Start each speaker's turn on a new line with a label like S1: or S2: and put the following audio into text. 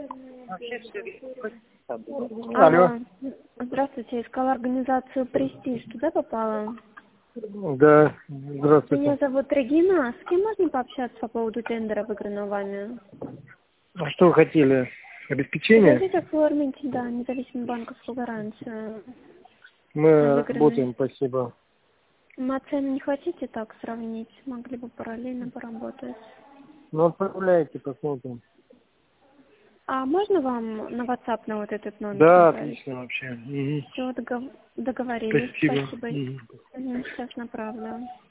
S1: Алло.
S2: Здравствуйте, искала организацию «Престиж». Туда попала?
S1: Да, здравствуйте.
S2: Меня зовут Регина. С кем можно пообщаться по поводу тендера, выигранного вами?
S1: А что вы хотели? Обеспечение?
S2: Хотите оформить, да, независимую банковскую гарантию.
S1: Мы
S2: Выигранный.
S1: работаем, спасибо.
S2: А цены не хотите так сравнить? Могли бы параллельно поработать.
S1: Ну, отправляйте, посмотрим.
S2: А можно вам на WhatsApp на вот этот номер
S1: Да,
S2: направить?
S1: отлично вообще.
S2: Все, договорились.
S1: Спасибо.
S2: Спасибо. Сейчас направлю.